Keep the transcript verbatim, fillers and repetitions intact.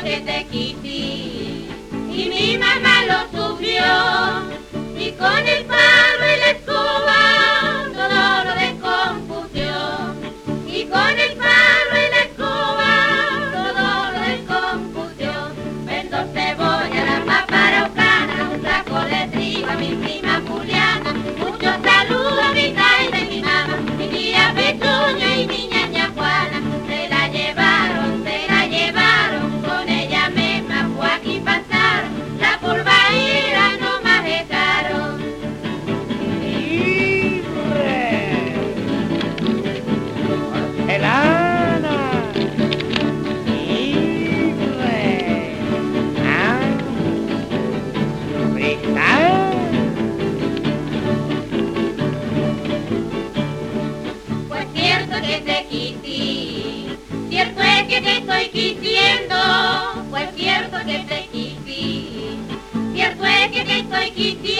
que te quité y mi mamá lo sufrió, y con el palo y la escoba todo lo descompusió, y con el palo y la escoba todo lo descompusió. Vendo cebolla, la papa araucana, un saco de trigo a mi prima Juliana, muchos saludos a mi tía y de mi mamá, mi tía Petunia y mi ñaña Juana. Se la llevaron, se la llevaron, con ella misma fue aquí pasaron, la polvaíra no más dejaron. Porcelana. Libre. Ah. Cristal. Pues cierto que te quité, cierto es que te estoy quisiendo, pues cierto que te quité, cierto es que te estoy quisiendo.